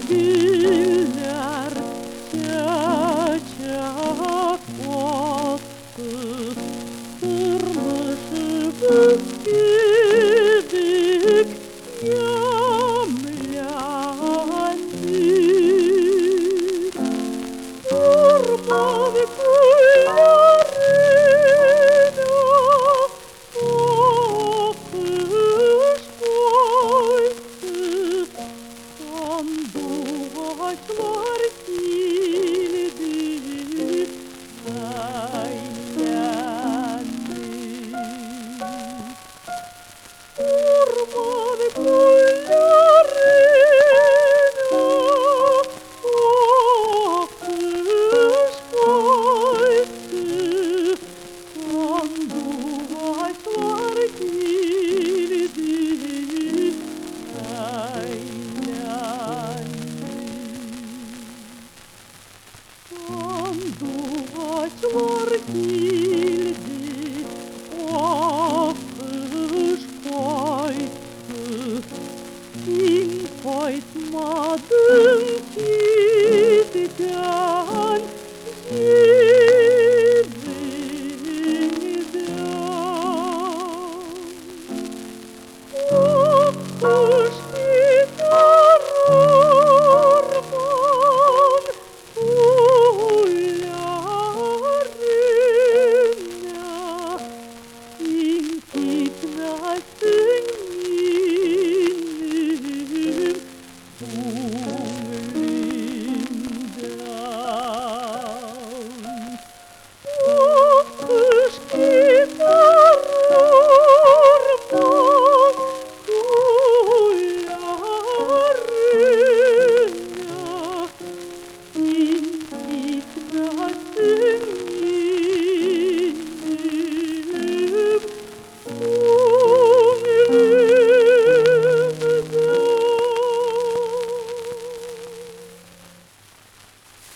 Giller çiçek koktu, kırmızı gidik yemlendik. Orman güllerine akış koydu, sandu ağaçlar kilidi eğlendi. Orman güllerine akış koydu, sandu ağaçlar kilidi sandu ağaçlar kilidi akış koydu. Sen koymadın ki de